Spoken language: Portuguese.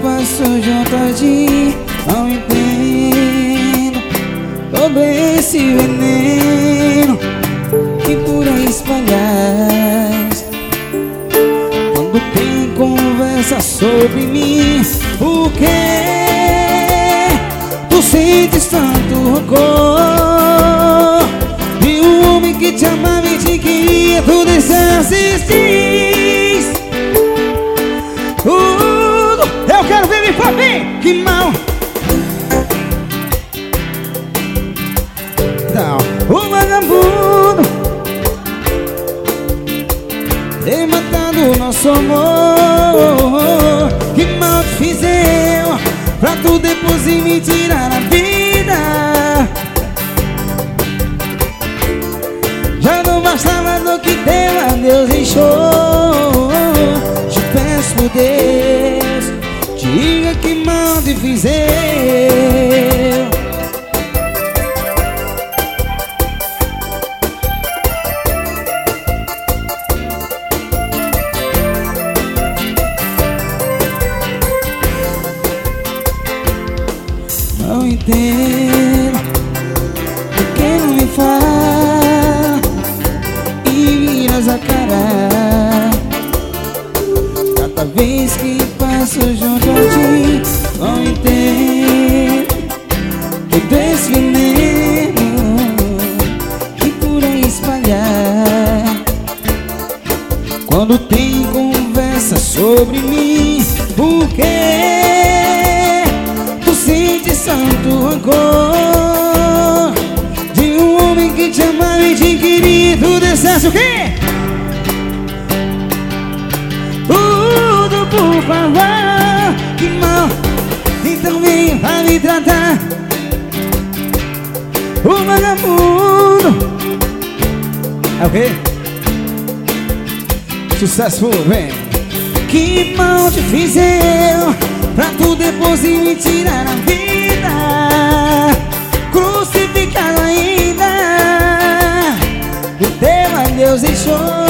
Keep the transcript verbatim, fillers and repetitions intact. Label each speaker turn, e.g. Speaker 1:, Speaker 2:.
Speaker 1: passou junto a ti. Não entendo todo esse veneno que por aí espalhas quando tem conversa sobre mim. Por que tu sentes tanto rancor de um homem que te amava e te queria? Tu desistes tudo. Eu quero ver me fazer. Que mal. Não, o vagabundo tem matado o nosso amor. Que mal te fiz eu pra tu depois me tirar a vida? Já não bastava do que teu adeus deixou. Te peço por Deus, diga que mal te fiz eu. Não entendo por que não me fala e viras a cara cada vez que passo junto a ti. Não entendo todo esse veneno que por aí espalhar quando tem conversa sobre mim. Por que sente santo rancor de um homem que te amava e te queria? Tu disseste o quê? Tudo, por favor. Que mal. Então vem pra me tratar. O vagabundo. É o quê? Sucesso, vem. Que mal te fiz eu pra tu depois me tirar a vida? Crucificado ainda, o teu adeus deixou.